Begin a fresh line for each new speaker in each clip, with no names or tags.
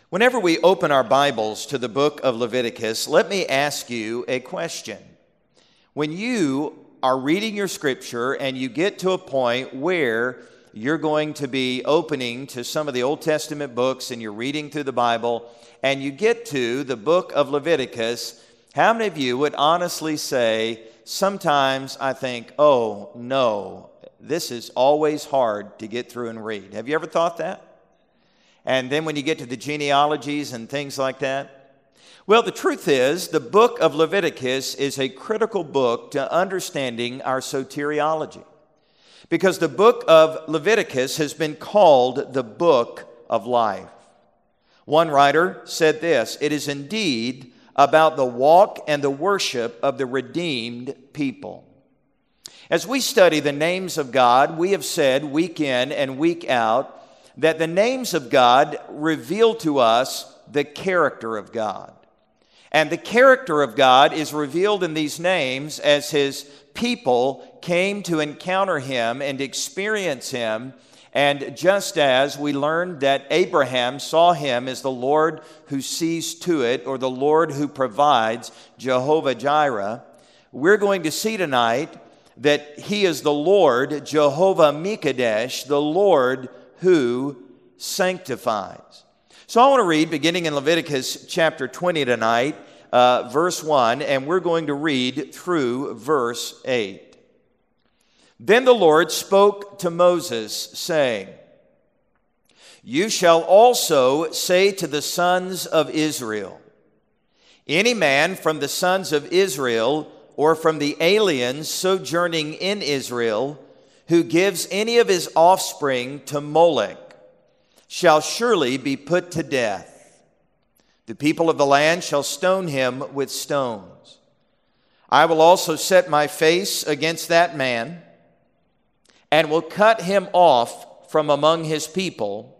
Whenever we open our Bibles to the book of Leviticus, let me ask you a question. When you are reading your scripture and you get to a point where you're going to be opening to some of the Old Testament books and you're reading through the Bible and you get to the book of Leviticus, how many of you would honestly say, sometimes I think, oh no, this is always hard to get through and read? Have you ever thought that? And then when you get to the genealogies and things like that? Well, the truth is, the book of Leviticus is a critical book to understanding our soteriology. Because the book of Leviticus has been called the book of life. One writer said this, "It is indeed about the walk and the worship of the redeemed people." As we study the names of God, we have said week in and week out that the names of God reveal to us the character of God. And the character of God is revealed in these names as His people came to encounter Him and experience Him. And just as we learned that Abraham saw Him as the Lord who sees to it, or the Lord who provides, Jehovah Jireh, we're going to see tonight that He is the Lord, Jehovah Mikadesh, the Lord who sanctifies. So I want to read, beginning in Leviticus chapter 20 tonight, verse 1, and we're going to read through verse 8. Then the Lord spoke to Moses, saying, "You shall also say to the sons of Israel, any man from the sons of Israel or from the aliens sojourning in Israel who gives any of his offspring to Molech shall surely be put to death. The people of the land shall stone him with stones. I will also set my face against that man and will cut him off from among his people,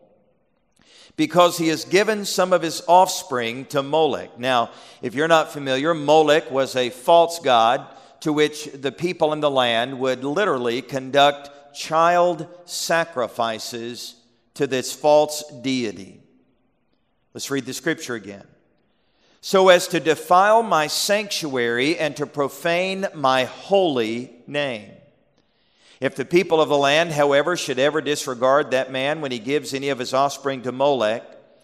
because he has given some of his offspring to Molech." Now, if you're not familiar, Molech was a false god to which the people in the land would literally conduct child sacrifices to this false deity. Let's read the scripture again. "So as to defile my sanctuary and to profane my holy name. If the people of the land, however, should ever disregard that man when he gives any of his offspring to Molech,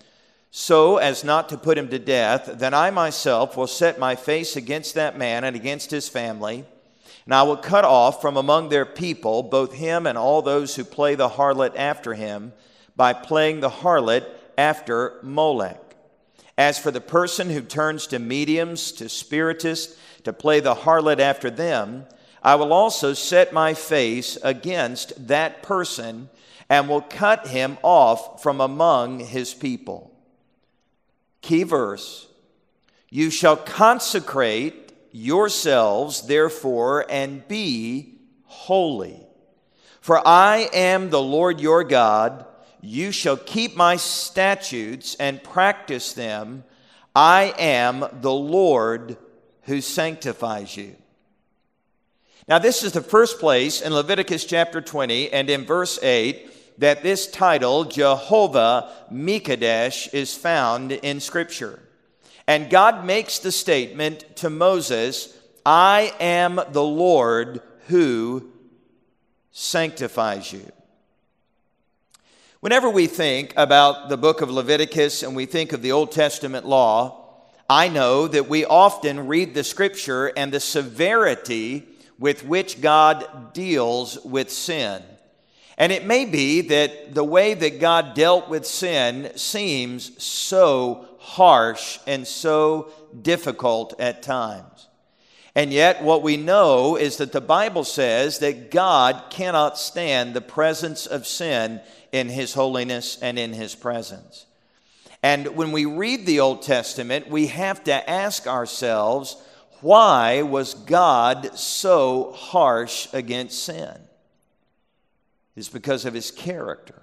so as not to put him to death, then I myself will set my face against that man and against his family, and I will cut off from among their people both him and all those who play the harlot after him, by playing the harlot after Molech. As for the person who turns to mediums, to spiritists, to play the harlot after them, I will also set my face against that person and will cut him off from among his people." Key verse, "You shall consecrate yourselves, therefore, and be holy. For I am the Lord your God. You shall keep my statutes and practice them. I am the Lord who sanctifies you." Now, this is the first place in Leviticus chapter 20 and in verse 8 that this title, Jehovah Mikadesh, is found in Scripture. And God makes the statement to Moses, "I am the Lord who sanctifies you." Whenever we think about the book of Leviticus and we think of the Old Testament law, I know that we often read the Scripture and the severity with which God deals with sin. And it may be that the way that God dealt with sin seems so harsh and so difficult at times. And yet what we know is that the Bible says that God cannot stand the presence of sin in His holiness and in His presence. And when we read the Old Testament, we have to ask ourselves, why was God so harsh against sin? It's because of His character.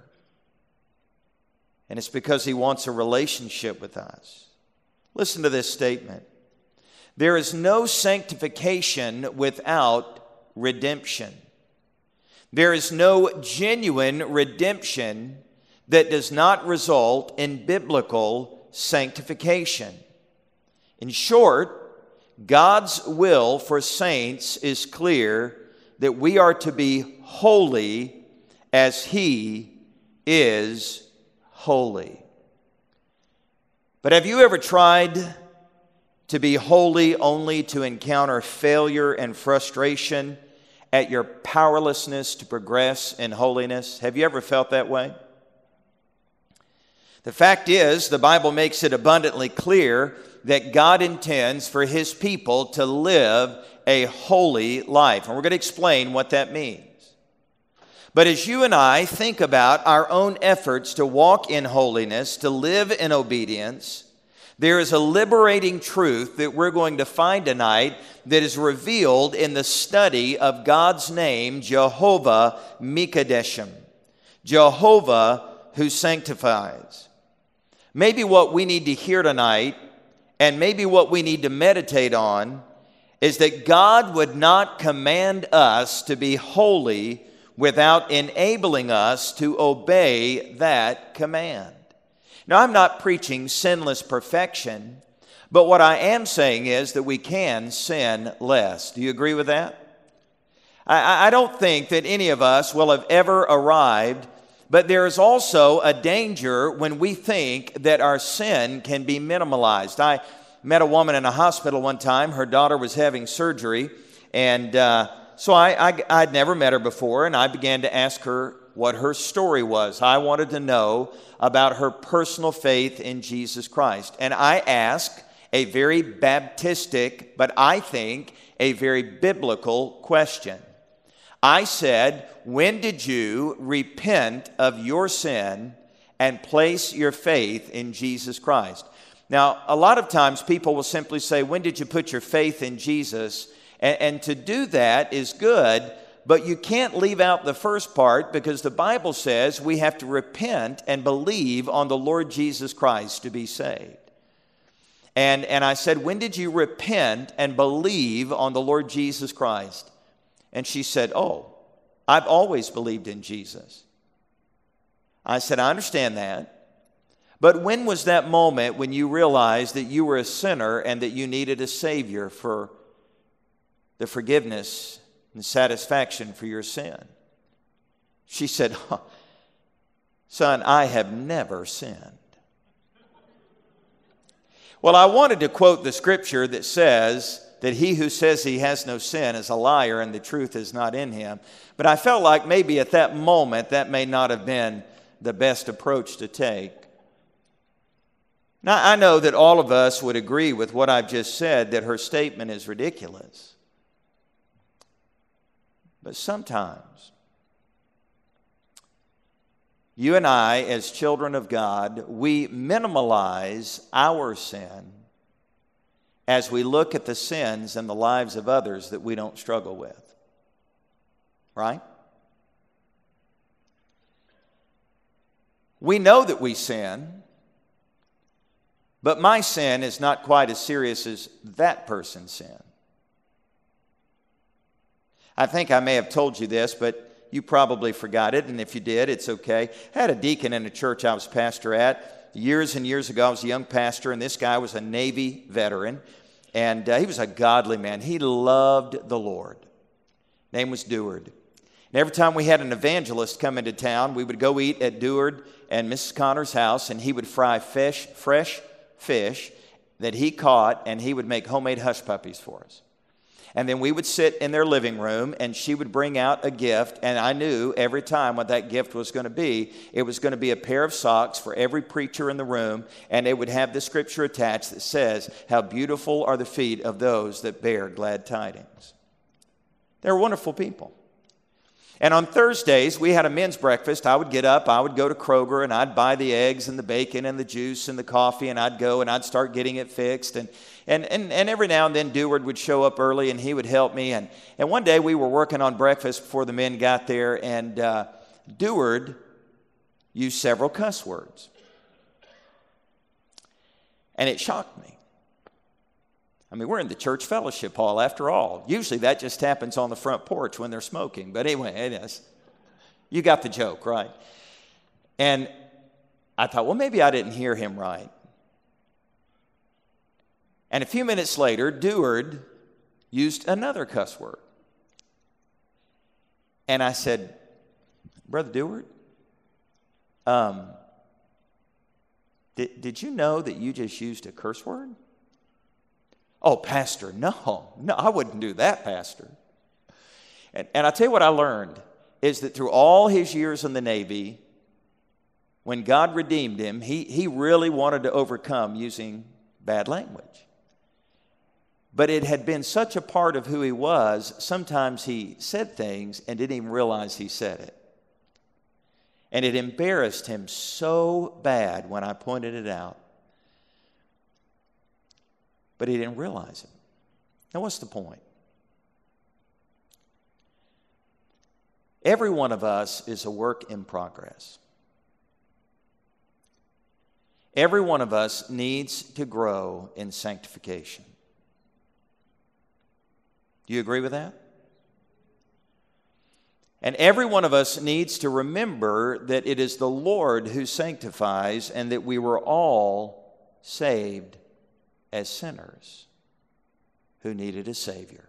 And it's because He wants a relationship with us. Listen to this statement. There is no sanctification without redemption. There is no genuine redemption that does not result in biblical sanctification. In short, God's will for saints is clear, that we are to be holy as He is holy. But have you ever tried to be holy only to encounter failure and frustration at your powerlessness to progress in holiness? Have you ever felt that way? The fact is, the Bible makes it abundantly clear that God intends for His people to live a holy life. And we're going to explain what that means. But as you and I think about our own efforts to walk in holiness, to live in obedience, there is a liberating truth that we're going to find tonight that is revealed in the study of God's name, Jehovah Mikadeshim, Jehovah who sanctifies. Maybe what we need to hear tonight, and maybe what we need to meditate on, is that God would not command us to be holy without enabling us to obey that command. Now, I'm not preaching sinless perfection, but what I am saying is that we can sin less. Do you agree with that? I don't think that any of us will have ever arrived, but there is also a danger when we think that our sin can be minimalized. I met a woman in a hospital one time. Her daughter was having surgery, and so I'd never met her before, and I began to ask her what her story was. I wanted to know about her personal faith in Jesus Christ. And I asked a very Baptistic, but I think a very biblical question. I said, when did you repent of your sin and place your faith in Jesus Christ? Now, a lot of times people will simply say, when did you put your faith in Jesus? And to do that is good, but you can't leave out the first part, because the Bible says we have to repent and believe on the Lord Jesus Christ to be saved. And I said, when did you repent and believe on the Lord Jesus Christ? And she said, oh, I've always believed in Jesus. I said, I understand that. But when was that moment when you realized that you were a sinner and that you needed a Savior for the forgiveness and satisfaction for your sin? She said, son, I have never sinned. Well, I wanted to quote the scripture that says that he who says he has no sin is a liar and the truth is not in him. But I felt like maybe at that moment that may not have been the best approach to take. Now, I know that all of us would agree with what I've just said, that her statement is ridiculous. But sometimes, you and I, as children of God, we minimalize our sin as we look at the sins in the lives of others that we don't struggle with. Right? We know that we sin, but my sin is not quite as serious as that person's sin. I think I may have told you this, but you probably forgot it, and if you did, it's okay. I had a deacon in a church I was pastor at. Years and years ago, I was a young pastor, and this guy was a Navy veteran, and he was a godly man. He loved the Lord. Name was Deward. And every time we had an evangelist come into town, we would go eat at Deward and Mrs. Connor's house, and he would fry fresh fish that he caught, and he would make homemade hush puppies for us. And then we would sit in their living room, and she would bring out a gift, and I knew every time what that gift was going to be. It was going to be a pair of socks for every preacher in the room, and it would have the scripture attached that says, how beautiful are the feet of those that bear glad tidings. They're wonderful people. And on Thursdays, we had a men's breakfast. I would get up, I would go to Kroger, and I'd buy the eggs and the bacon and the juice and the coffee, and I'd go and I'd start getting it fixed. And every now and then, Deward would show up early, and he would help me. And one day, we were working on breakfast before the men got there, and Deward used several cuss words. And it shocked me. I mean, we're in the church fellowship hall after all. Usually that just happens on the front porch when they're smoking. But anyway, it is. You got the joke, right? And I thought, well, maybe I didn't hear him right. And a few minutes later, Deward used another cuss word. And I said, Brother Deward, did you know that you just used a curse word? Oh, Pastor, no, I wouldn't do that, Pastor. And I tell you what I learned is that through all his years in the Navy, when God redeemed him, he really wanted to overcome using bad language. But it had been such a part of who he was, sometimes he said things and didn't even realize he said it. And it embarrassed him so bad when I pointed it out. But he didn't realize it. Now, what's the point? Every one of us is a work in progress. Every one of us needs to grow in sanctification. Do you agree with that? And every one of us needs to remember that it is the Lord who sanctifies and that we were all saved as sinners who needed a Savior.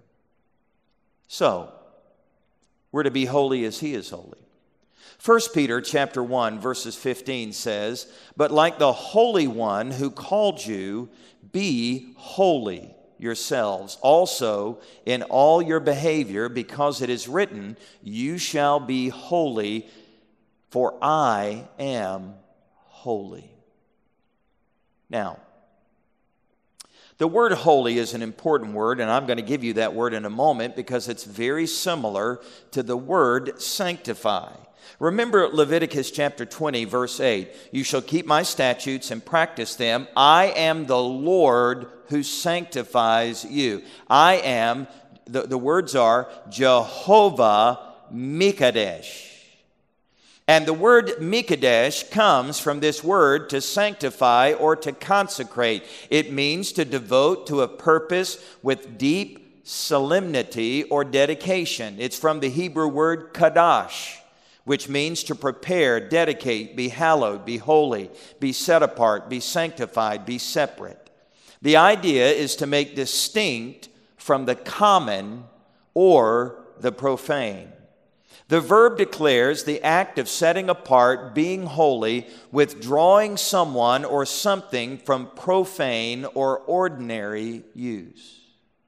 So, we're to be holy as He is holy. 1 Peter chapter 1, verses 15 says, "But like the Holy One who called you, be holy yourselves also in all your behavior, because it is written, you shall be holy, for I am holy." Now, the word holy is an important word, and I'm going to give you that word in a moment because it's very similar to the word sanctify. Remember Leviticus chapter 20, verse 8. "You shall keep my statutes and practice them. I am the Lord who sanctifies you." I am, the words are Jehovah Mikadesh. And the word Mikadesh comes from this word to sanctify or to consecrate. It means to devote to a purpose with deep solemnity or dedication. It's from the Hebrew word kadash, which means to prepare, dedicate, be hallowed, be holy, be set apart, be sanctified, be separate. The idea is to make distinct from the common or the profane. The verb declares the act of setting apart, being holy, withdrawing someone or something from profane or ordinary use.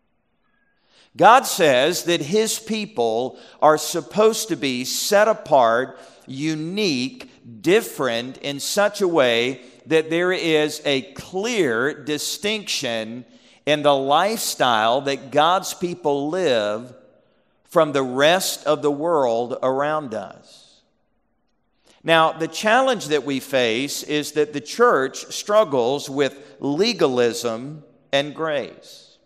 God says that His people are supposed to be set apart, unique, different in such a way that there is a clear distinction in the lifestyle that God's people live from the rest of the world around us. Now, the challenge that we face is that the church struggles with legalism and grace.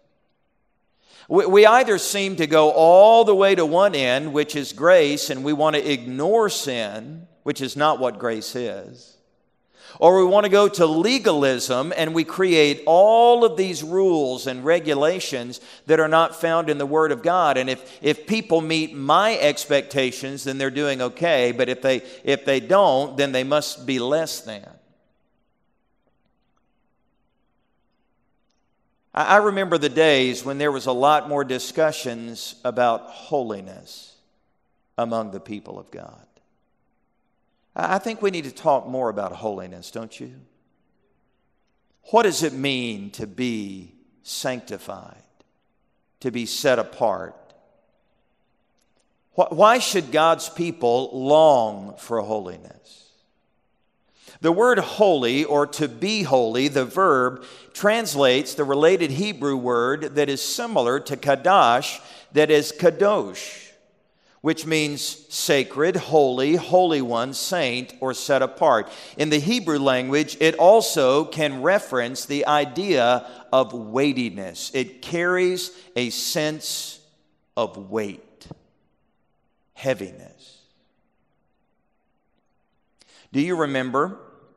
We either seem to go all the way to one end, which is grace, and we want to ignore sin, which is not what grace is. Or we want to go to legalism and we create all of these rules and regulations that are not found in the Word of God. And if people meet my expectations, then they're doing okay. But if they don't, then they must be less than. I remember the days when there was a lot more discussions about holiness among the people of God. I think we need to talk more about holiness, don't you? What does it mean to be sanctified, to be set apart? Why should God's people long for holiness? The word holy, or to be holy, the verb, translates the related Hebrew word that is similar to kadash, that is kadosh, which means sacred, holy, holy one, saint, or set apart. In the Hebrew language, it also can reference the idea of weightiness. It carries a sense of weight, heaviness. Do you remember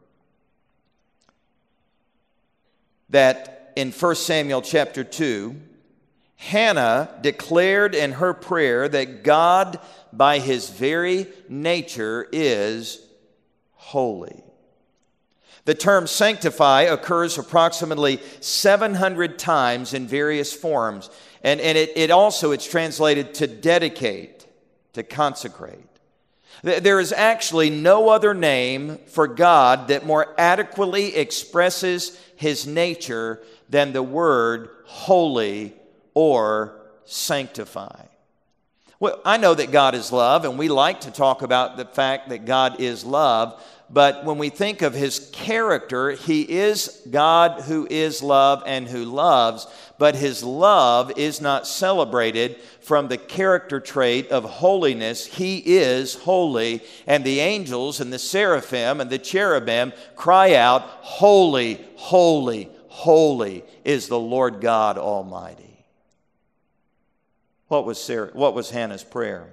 that in 1 Samuel chapter 2, Hannah declared in her prayer that God, by His very nature, is holy. The term sanctify occurs approximately 700 times in various forms. And it's translated to dedicate, to consecrate. There is actually no other name for God that more adequately expresses his nature than the word holy or sanctify. Well, I know that God is love, and we like to talk about the fact that God is love. But when we think of his character, he is God who is love and who loves, but his love is not celebrated from the character trait of holiness. He is holy, and the angels and the seraphim and the cherubim cry out, "Holy, holy, holy is the Lord God Almighty." What was Hannah's prayer?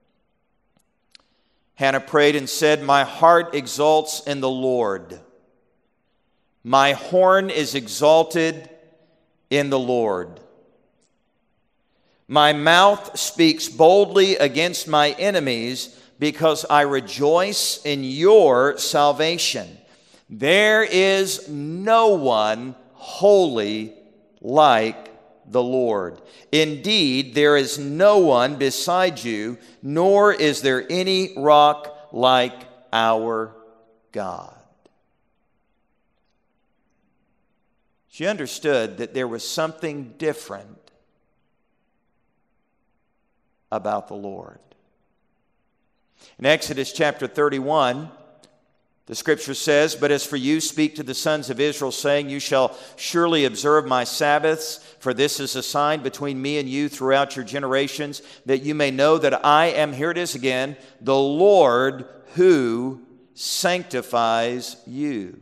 Hannah prayed and said, "My heart exults in the Lord. My horn is exalted in the Lord. My mouth speaks boldly against my enemies because I rejoice in your salvation. There is no one holy like the Lord. Indeed, there is no one beside you, nor is there any rock like our God." She understood that there was something different about the Lord. In Exodus chapter 31, the scripture says, "But as for you, speak to the sons of Israel, saying, you shall surely observe my Sabbaths, for this is a sign between me and you throughout your generations, that you may know that I am," here it is again, "the Lord who sanctifies you."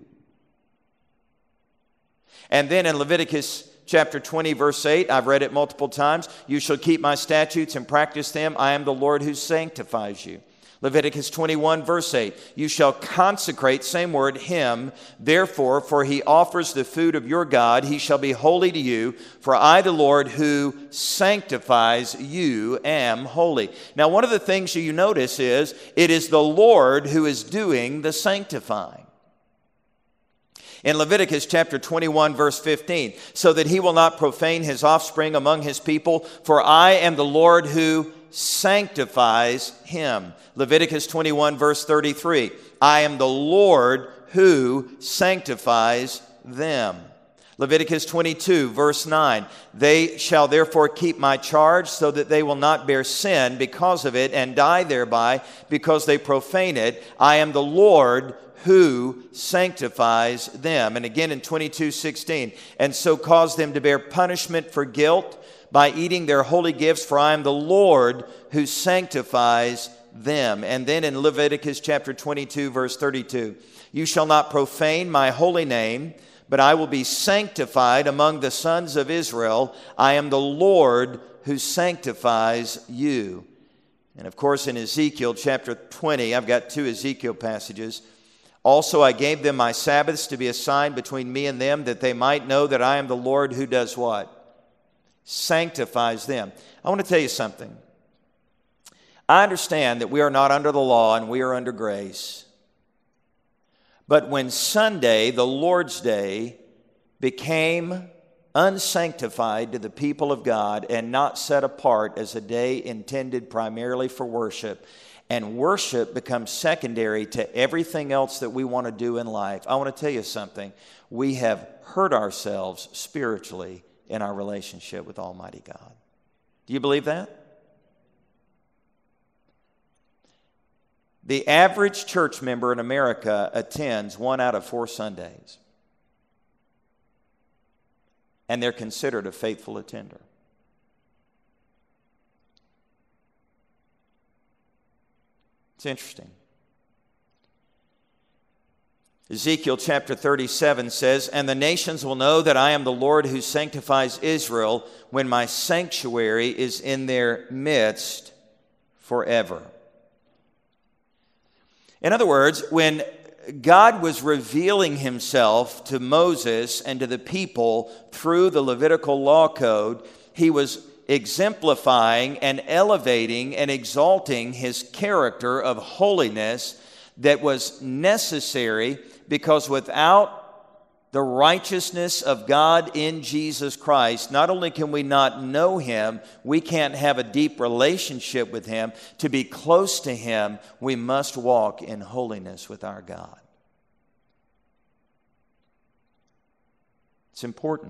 And then in Leviticus chapter 20, verse 8, I've read it multiple times, "You shall keep my statutes and practice them. I am the Lord who sanctifies you." Leviticus 21, verse 8, "You shall consecrate," same word, "him, therefore, for he offers the food of your God. He shall be holy to you, for I, the Lord, who sanctifies you, am holy." Now, one of the things you notice is it is the Lord who is doing the sanctifying. In Leviticus chapter 21, verse 15, "So that he will not profane his offspring among his people, for I am the Lord who sanctifies him." Leviticus 21, verse 33, "I am the Lord who sanctifies them." Leviticus 22, verse 9, "They shall therefore keep my charge so that they will not bear sin because of it and die thereby because they profane it. I am the Lord who sanctifies them." And again in 22:16, "And so cause them to bear punishment for guilt by eating their holy gifts, for I am the Lord who sanctifies them." And then in Leviticus chapter 22, verse 32, "You shall not profane my holy name, but I will be sanctified among the sons of Israel. I am the Lord who sanctifies you." And of course in Ezekiel chapter 20, I've got two Ezekiel passages, "Also I gave them my Sabbaths to be a sign between me and them, that they might know that I am the Lord who does" what? Sanctifies them. I want to tell you something. I understand that we are not under the law and we are under grace. But when Sunday, the Lord's Day, became unsanctified to the people of God and not set apart as a day intended primarily for worship, and worship becomes secondary to everything else that we want to do in life, I want to tell you something. We have hurt ourselves spiritually in our relationship with Almighty God. Do you believe that? The average church member in America attends 1 out of 4 Sundays. And they're considered a faithful attender. It's interesting. Ezekiel chapter 37 says, "And the nations will know that I am the Lord who sanctifies Israel when my sanctuary is in their midst forever." In other words, when God was revealing himself to Moses and to the people through the Levitical law code, he was exemplifying and elevating and exalting his character of holiness that was necessary because without the righteousness of God in Jesus Christ, not only can we not know Him, we can't have a deep relationship with Him. To be close to Him, we must walk in holiness with our God. It's important.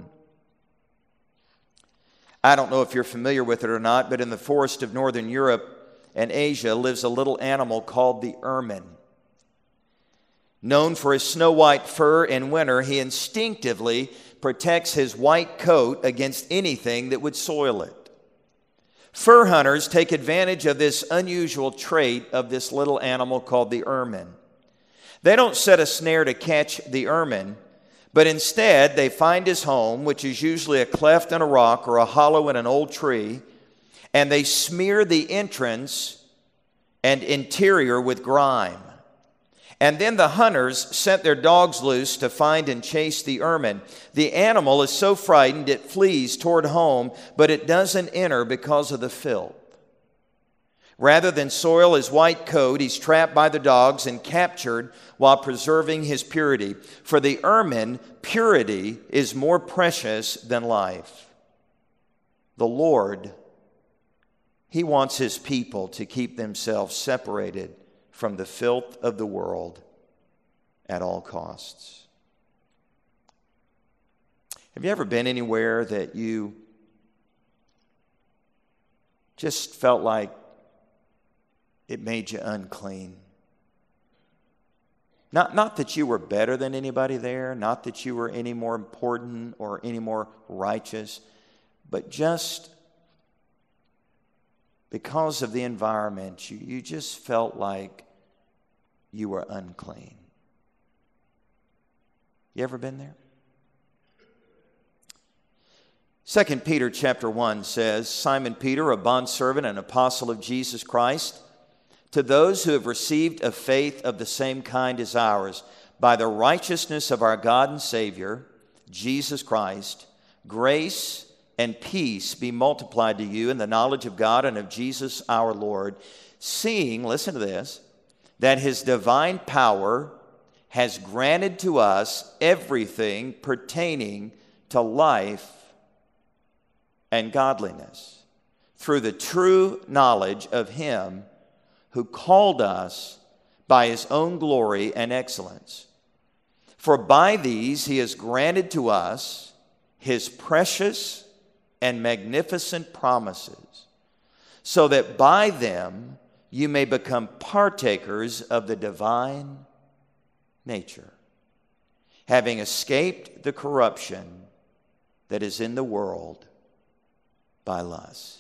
I don't know if you're familiar with it or not, but in the forest of northern Europe and Asia lives a little animal called the ermine. Known for his snow-white fur in winter, he instinctively protects his white coat against anything that would soil it. Fur hunters take advantage of this unusual trait of this little animal called the ermine. They don't set a snare to catch the ermine, but instead they find his home, which is usually a cleft in a rock or a hollow in an old tree, and they smear the entrance and interior with grime. And then the hunters sent their dogs loose to find and chase the ermine. The animal is so frightened it flees toward home, but it doesn't enter because of the filth. Rather than soil his white coat, he's trapped by the dogs and captured while preserving his purity. For the ermine, purity is more precious than life. The Lord, He wants His people to keep themselves separated from the filth of the world at all costs. Have you ever been anywhere that you just felt like it made you unclean? Not that you were better than anybody there, not that you were any more important or any more righteous, but just because of the environment, you just felt like you were unclean. You ever been there? 2 Peter chapter 1 says, Simon Peter, a bondservant and apostle of Jesus Christ, to those who have received a faith of the same kind as ours, by the righteousness of our God and Savior, Jesus Christ, grace and peace be multiplied to you in the knowledge of God and of Jesus our Lord, seeing, listen to this, that His divine power has granted to us everything pertaining to life and godliness through the true knowledge of Him who called us by His own glory and excellence. For by these He has granted to us His precious and magnificent promises, so that by them you may become partakers of the divine nature, having escaped the corruption that is in the world by lust.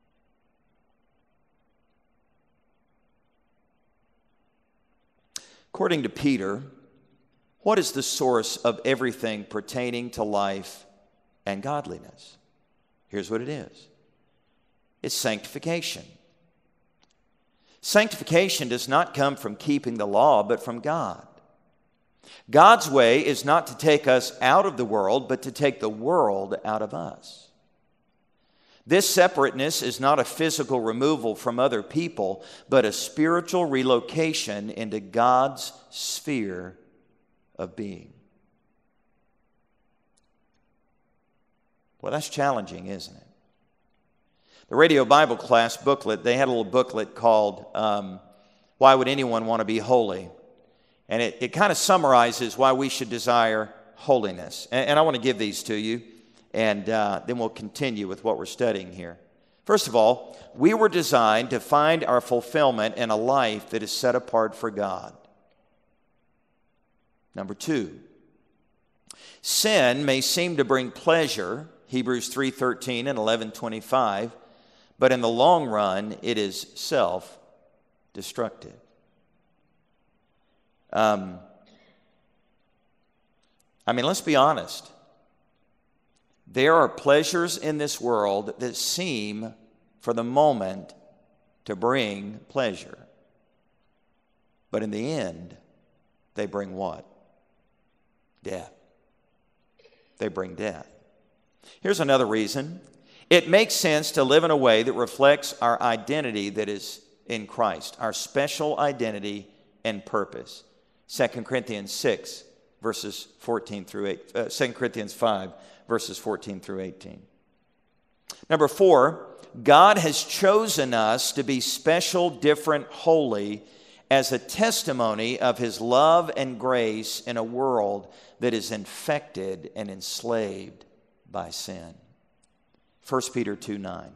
According to Peter, what is the source of everything pertaining to life and godliness? Here's what it is. It's sanctification. Sanctification does not come from keeping the law, but from God. God's way is not to take us out of the world, but to take the world out of us. This separateness is not a physical removal from other people, but a spiritual relocation into God's sphere of being. Well, that's challenging, isn't it? The Radio Bible Class booklet, they had a little booklet called Why Would Anyone Want to Be Holy? And it kind of summarizes why we should desire holiness. And I want to give these to you, and then we'll continue with what we're studying here. First of all, we were designed to find our fulfillment in a life that is set apart for God. Number two, sin may seem to bring pleasure, Hebrews 3:13 and 11:25, but in the long run, it is self-destructive. Let's be honest. There are pleasures in this world that seem, for the moment, to bring pleasure. But in the end, they bring what? Death. They bring death. Here's another reason. It makes sense to live in a way that reflects our identity that is in Christ, our special identity and purpose. 2 Corinthians 6, verses 14 through 8, 2 Corinthians 5, verses 14 through 18. Number 4, God has chosen us to be special, different, holy as a testimony of his love and grace in a world that is infected and enslaved by sin. 1 Peter 2:9.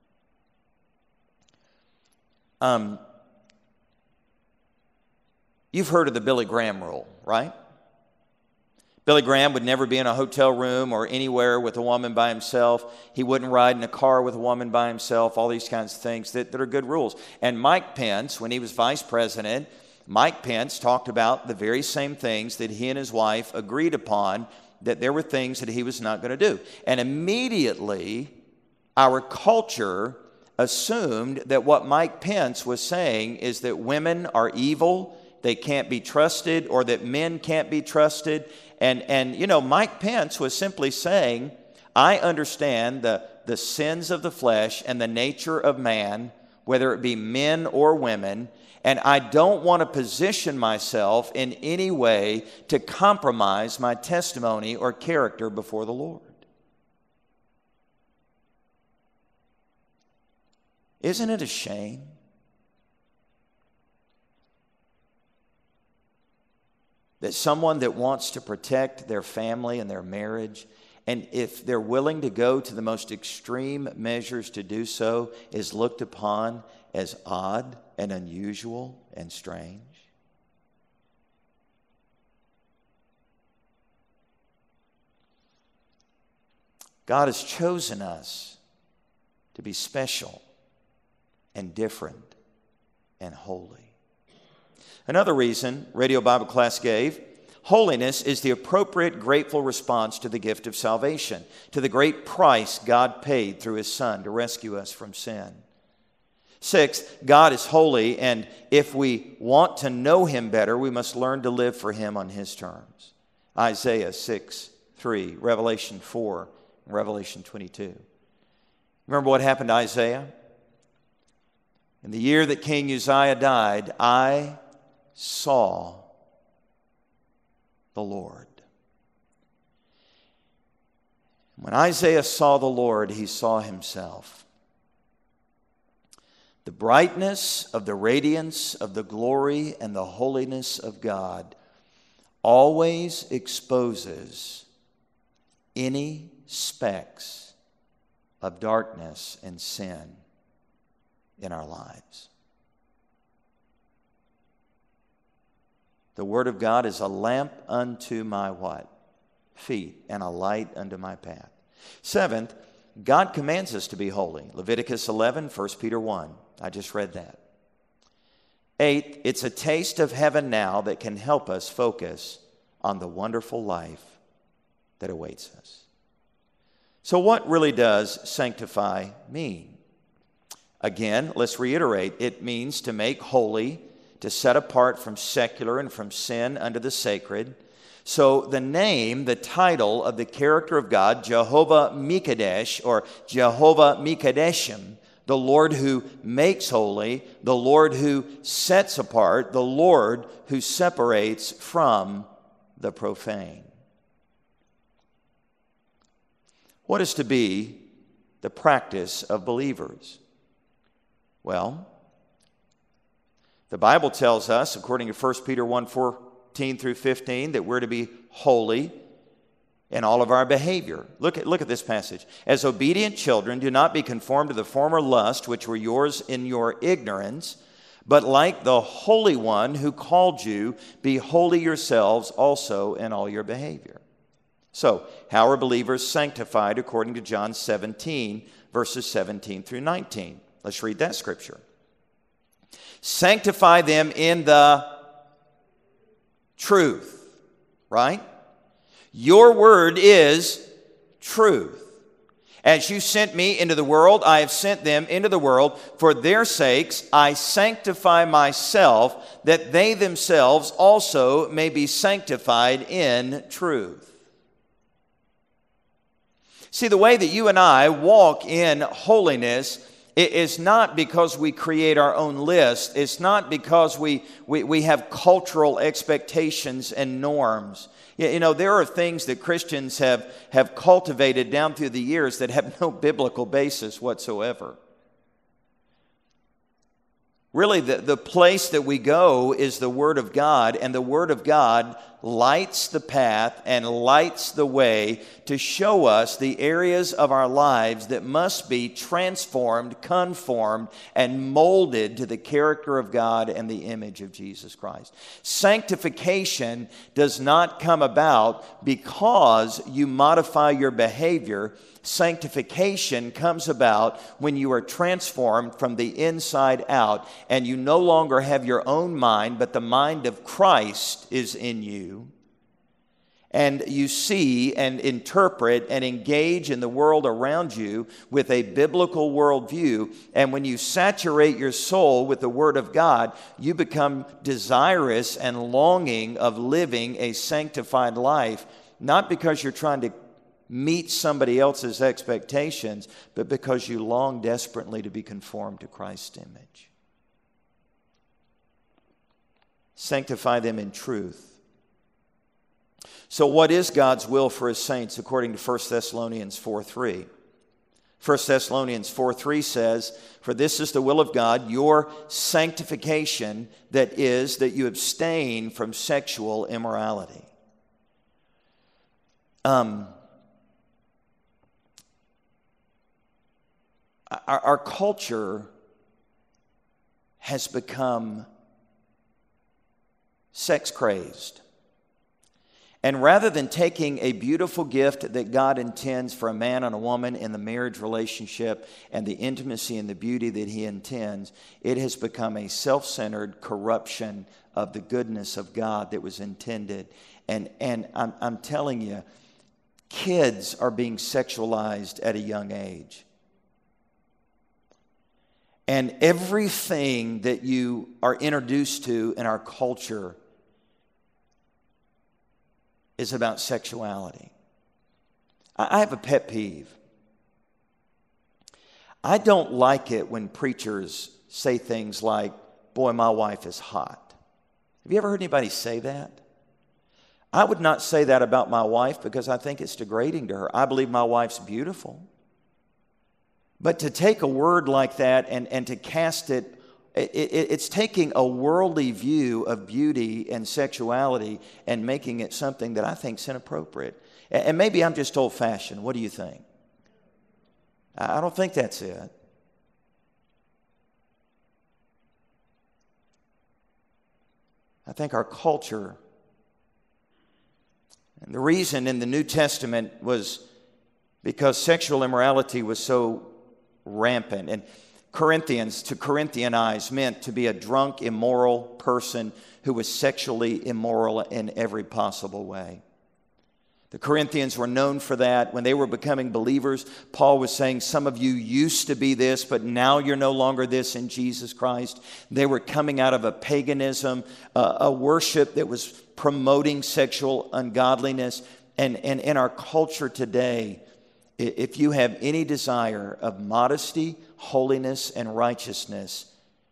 You've heard of the Billy Graham rule, right? Billy Graham would never be in a hotel room or anywhere with a woman by himself. He wouldn't ride in a car with a woman by himself, all these kinds of things that are good rules. And Mike Pence, when he was vice president, Mike Pence talked about the very same things that he and his wife agreed upon, that there were things that he was not going to do. And immediately, our culture assumed that what Mike Pence was saying is that women are evil, they can't be trusted, or that men can't be trusted. And you know, Mike Pence was simply saying, I understand the sins of the flesh and the nature of man, whether it be men or women, and I don't want to position myself in any way to compromise my testimony or character before the Lord. Isn't it a shame? That someone that wants to protect their family and their marriage, and if they're willing to go to the most extreme measures to do so, is looked upon as odd and unusual and strange. God has chosen us to be special and different and holy. Another reason Radio Bible Class gave, holiness is the appropriate, grateful response to the gift of salvation, to the great price God paid through his Son to rescue us from sin. 6, God is holy, and if we want to know him better, we must learn to live for him on his terms. Isaiah 6:3, Revelation 4, and Revelation 22. Remember what happened to Isaiah? In the year that King Uzziah died, I saw the Lord. When Isaiah saw the Lord, he saw himself. The brightness of the radiance of the glory and the holiness of God always exposes any specks of darkness and sin in our lives. The Word of God is a lamp unto my what? Feet, and a light unto my path. 7th, God commands us to be holy. Leviticus 11, 1 Peter 1. I just read that. 8th, it's a taste of heaven now that can help us focus on the wonderful life that awaits us. So what really does sanctify mean? Again, let's reiterate. It means to make holy, to set apart from secular and from sin unto the sacred. So the name, the title of the character of God, Jehovah Mikadesh or Jehovah Mikadeshim, the Lord who makes holy, the Lord who sets apart, the Lord who separates from the profane. What is to be the practice of believers? Well, the Bible tells us, according to 1 Peter 1:14 through 15, that we're to be holy in all of our behavior. Look at this passage. As obedient children, do not be conformed to the former lust which were yours in your ignorance, but like the Holy One who called you, be holy yourselves also in all your behavior. So, how are believers sanctified according to John 17, verses 17 through 19? Let's read that scripture. Sanctify them in the truth, right? Your word is truth. As you sent me into the world, I have sent them into the world. For their sakes, I sanctify myself, that they themselves also may be sanctified in truth. See, the way that you and I walk in holiness It's not because we create our own list. It's not because we have cultural expectations and norms. You know, there are things that Christians have cultivated down through the years that have no biblical basis whatsoever. Really, the place that we go is the Word of God, and the Word of God lights the path and lights the way to show us the areas of our lives that must be transformed, conformed, and molded to the character of God and the image of Jesus Christ. Sanctification does not come about because you modify your behavior. Sanctification comes about when you are transformed from the inside out, and you no longer have your own mind, but the mind of Christ is in you. And you see and interpret and engage in the world around you with a biblical worldview. And when you saturate your soul with the Word of God, you become desirous and longing of living a sanctified life, not because you're trying to meet somebody else's expectations, but because you long desperately to be conformed to Christ's image. Sanctify them in truth. So what is God's will for His saints according to 1 Thessalonians 4:3? 1 Thessalonians 4:3 says, "For this is the will of God, your sanctification, that is, that you abstain from sexual immorality." Our culture has become sex crazed. And rather than taking a beautiful gift that God intends for a man and a woman in the marriage relationship and the intimacy and the beauty that He intends, it has become a self-centered corruption of the goodness of God that was intended. And I'm telling you, kids are being sexualized at a young age. And everything that you are introduced to in our culture is about sexuality. I have a pet peeve. I don't like it when preachers say things like, "Boy, my wife is hot." Have you ever heard anybody say that? I would not say that about my wife because I think it's degrading to her. I believe my wife's beautiful. But to take a word like that and to cast it, it's taking a worldly view of beauty and sexuality and making it something that I think is inappropriate. And maybe I'm just old-fashioned. What do you think? I don't think that's it. I think our culture, and the reason in the New Testament was because sexual immorality was so rampant. And Corinthians, to Corinthianize, meant to be a drunk, immoral person who was sexually immoral in every possible way. The Corinthians were known for that. When they were becoming believers, Paul was saying, some of you used to be this, but now you're no longer this in Jesus Christ. They were coming out of a paganism, a worship that was promoting sexual ungodliness. And in our culture today, if you have any desire of modesty, holiness, and righteousness,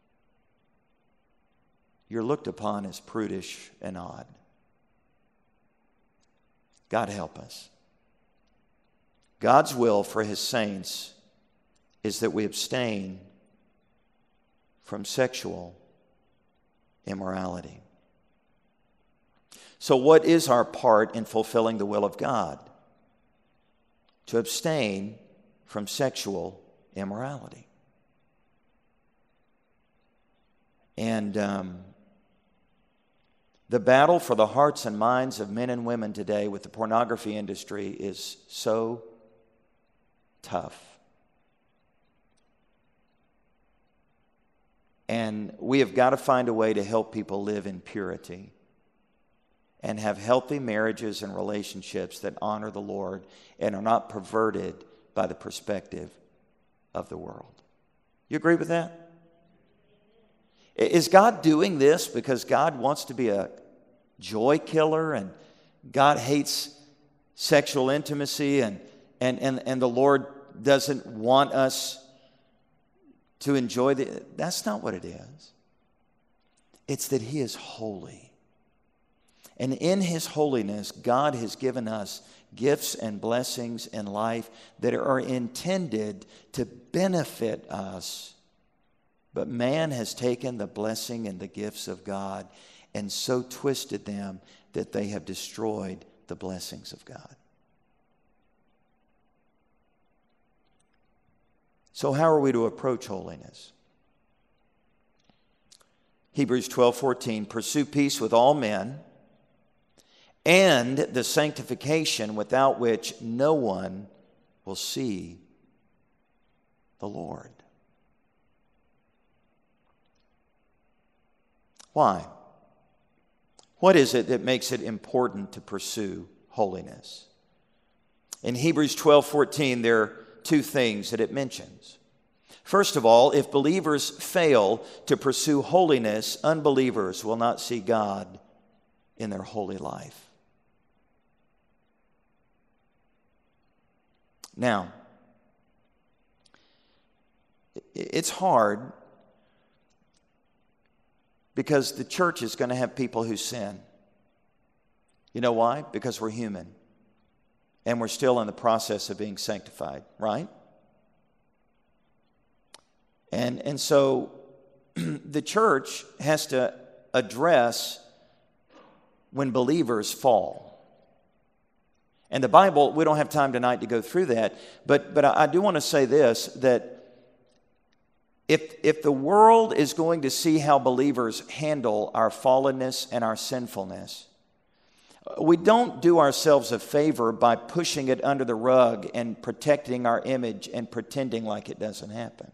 you're looked upon as prudish and odd. God help us. God's will for His saints is that we abstain from sexual immorality. So what is our part in fulfilling the will of God? To abstain from sexual immorality. And the battle for the hearts and minds of men and women today with the pornography industry is so tough. And we have got to find a way to help people live in purity and have healthy marriages and relationships that honor the Lord and are not perverted by the perspective of the world. You agree with that? Is God doing this because God wants to be a joy killer and God hates sexual intimacy and the Lord doesn't want us to enjoy that's not what it is. It's that He is holy. And in His holiness, God has given us gifts and blessings in life that are intended to benefit us. But man has taken the blessing and the gifts of God and so twisted them that they have destroyed the blessings of God. So how are we to approach holiness? Hebrews 12:14, pursue peace with all men and the sanctification without which no one will see the Lord. Why? What is it that makes it important to pursue holiness? In Hebrews 12:14, there are two things that it mentions. First of all, if believers fail to pursue holiness, unbelievers will not see God in their holy life. Now, it's hard because the church is going to have people who sin. You know why? Because we're human. And we're still in the process of being sanctified, right? And so the church has to address when believers fall. And the Bible, we don't have time tonight to go through that, but I do want to say this, that if the world is going to see how believers handle our fallenness and our sinfulness, we don't do ourselves a favor by pushing it under the rug and protecting our image and pretending like it doesn't happen.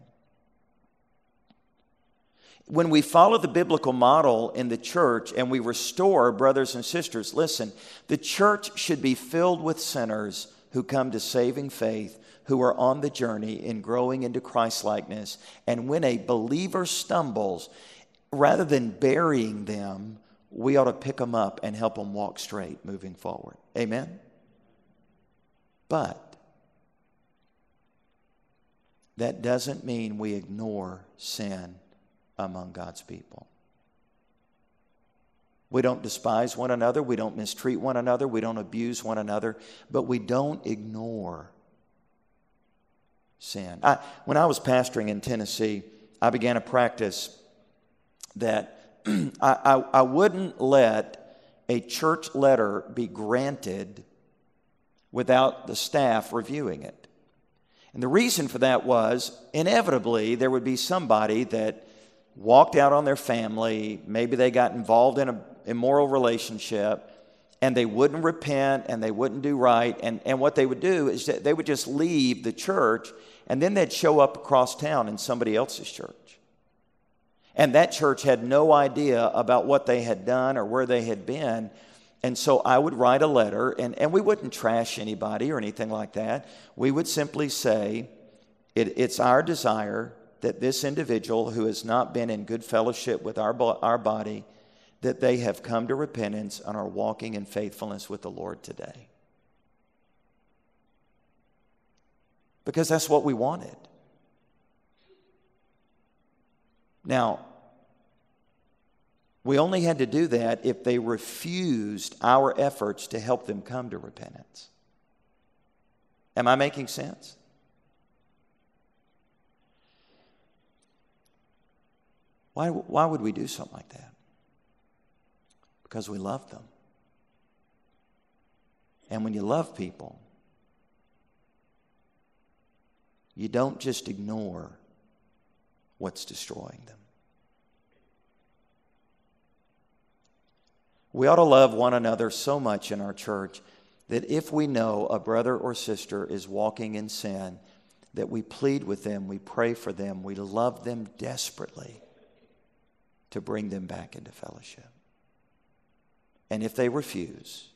When we follow the biblical model in the church and we restore brothers and sisters, listen, the church should be filled with sinners who come to saving faith, who are on the journey in growing into Christ-likeness. And when a believer stumbles, rather than burying them, we ought to pick them up and help them walk straight moving forward. Amen? But that doesn't mean we ignore sin among God's people. We don't despise one another. We don't mistreat one another. We don't abuse one another. But we don't ignore sin. When I was pastoring in Tennessee, I began a practice that I wouldn't let a church letter be granted without the staff reviewing it. And the reason for that was, inevitably, there would be somebody that walked out on their family, maybe they got involved in an immoral relationship, and they wouldn't repent and they wouldn't do right. And what they would do is that they would just leave the church, and then they'd show up across town in somebody else's church. And that church had no idea about what they had done or where they had been. And so I would write a letter, and we wouldn't trash anybody or anything like that. We would simply say, it's our desire that this individual who has not been in good fellowship with our body, that they have come to repentance and are walking in faithfulness with the Lord today. Because that's what we wanted. Now, we only had to do that if they refused our efforts to help them come to repentance. Am I making sense? Why would we do something like that? Because we love them. And when you love people, you don't just ignore what's destroying them. We ought to love one another so much in our church that if we know a brother or sister is walking in sin, that we plead with them, we pray for them, we love them desperately to bring them back into fellowship. And if they refuse,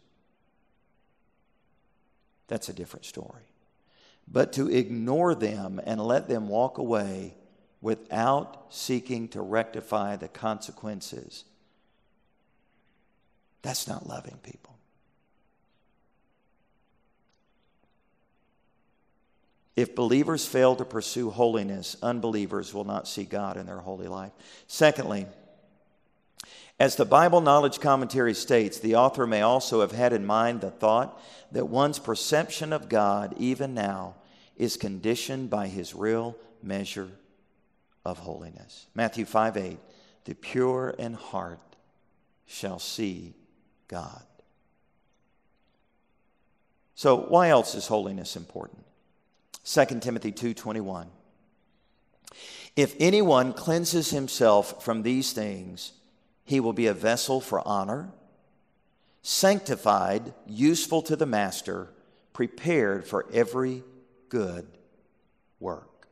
that's a different story. But to ignore them and let them walk away without seeking to rectify the consequences, that's not loving people. If believers fail to pursue holiness, unbelievers will not see God in their holy life. Secondly, as the Bible Knowledge Commentary states, the author may also have had in mind the thought that one's perception of God, even now, is conditioned by his real measure of holiness. Matthew 5:8, the pure in heart shall see God. So why else is holiness important? 2 Timothy 2:21. If anyone cleanses himself from these things, he will be a vessel for honor, sanctified, useful to the master, prepared for every good work.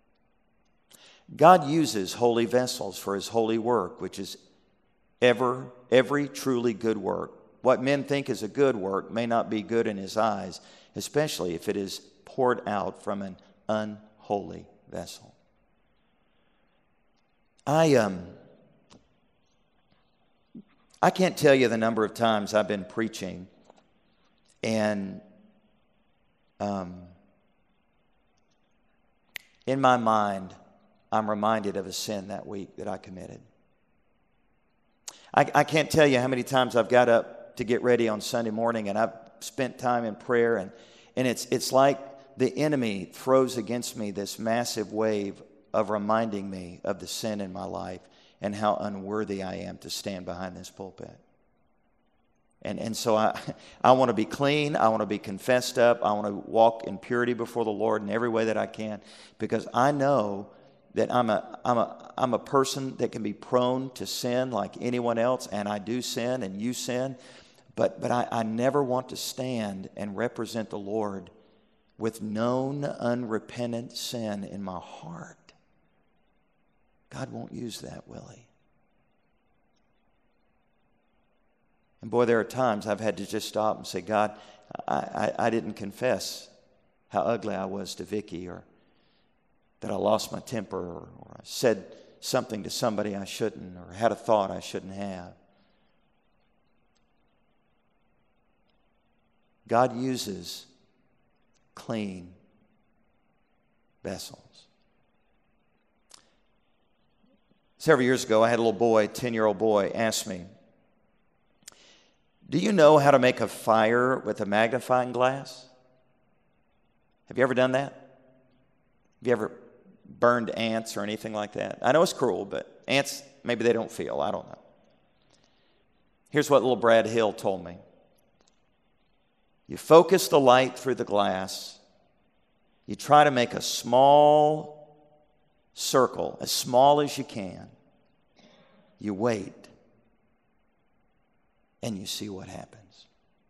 God uses holy vessels for his holy work, which is every truly good work. What men think is a good work may not be good in his eyes, especially if it is poured out from an unholy vessel. I can't tell you the number of times I've been preaching and in my mind, I'm reminded of a sin that week that I committed. I can't tell you how many times I've got up to get ready on Sunday morning and I've spent time in prayer and it's like the enemy throws against me this massive wave of reminding me of the sin in my life and how unworthy I am to stand behind this pulpit. And so I want to be clean. I want to be confessed up. I want to walk in purity before the Lord in every way that I can, because I know that I'm a person that can be prone to sin like anyone else, and I do sin and you sin, but I never want to stand and represent the Lord with known unrepentant sin in my heart. God won't use that, will he? And boy, there are times I've had to just stop and say, God, I didn't confess how ugly I was to Vicki, or that I lost my temper, or I said something to somebody I shouldn't, or had a thought I shouldn't have. God uses clean vessels. Several years ago, I had a little boy, 10-year-old boy, ask me, do you know how to make a fire with a magnifying glass? Have you ever done that? Have you ever burned ants or anything like that? I know it's cruel, but ants, maybe they don't feel. I don't know. Here's what little Brad Hill told me. You focus the light through the glass. You try to make a small circle, as small as you can. You wait. And you see what happens.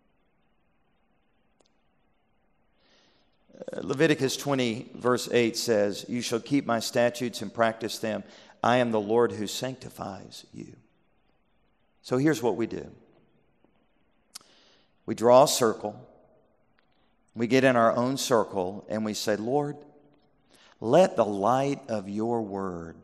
Leviticus 20, verse 8 says, you shall keep my statutes and practice them. I am the Lord who sanctifies you. So here's what we do. We draw a circle. We get in our own circle and we say, Lord, let the light of your word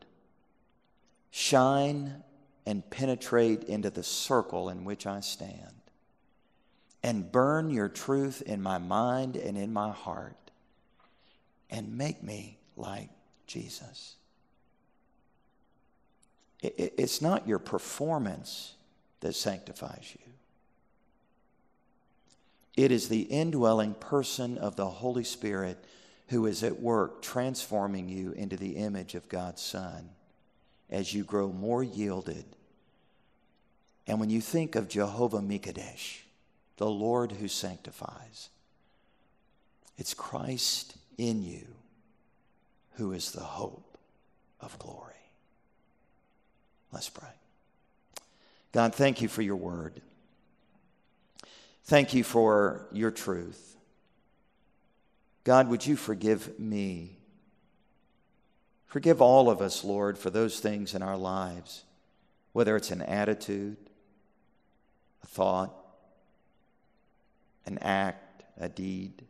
shine and penetrate into the circle in which I stand, and burn your truth in my mind and in my heart, and make me like Jesus. It's not your performance that sanctifies you. It is the indwelling person of the Holy Spirit who is at work transforming you into the image of God's Son as you grow more yielded. And when you think of Jehovah Mikadesh, the Lord who sanctifies, it's Christ in you who is the hope of glory. Let's pray. God, thank you for your word. Thank you for your truth. God, would you forgive me? Forgive all of us, Lord, for those things in our lives, whether it's an attitude, a thought, an act, a deed.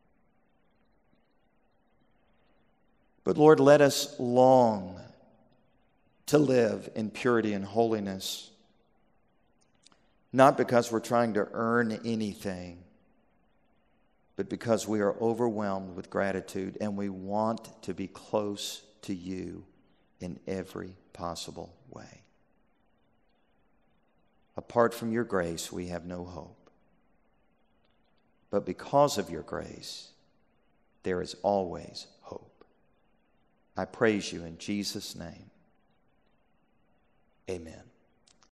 But Lord, let us long to live in purity and holiness, not because we're trying to earn anything, but because we are overwhelmed with gratitude and we want to be close to you in every possible way. Apart from your grace, we have no hope. But because of your grace, there is always hope. I praise you in Jesus' name. Amen.